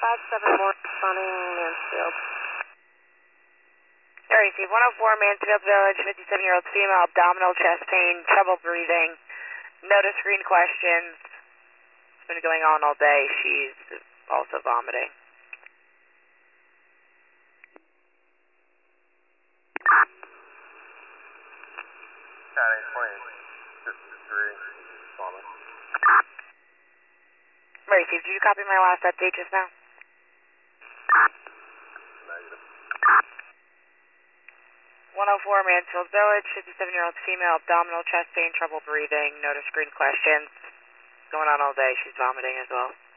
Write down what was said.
574 responding Mansfield. Area Chief 104 Mansfield Village, 57-year-old female, abdominal chest pain, trouble breathing, no to screen questions. It's been going on all day. She's also vomiting. County 2053, responding. Area Chief, did you copy my last update just now? Negative. 104 Mansfield Village, 57-year-old female, abdominal chest pain, trouble breathing, no to screen questions. Going on all day. She's vomiting as well.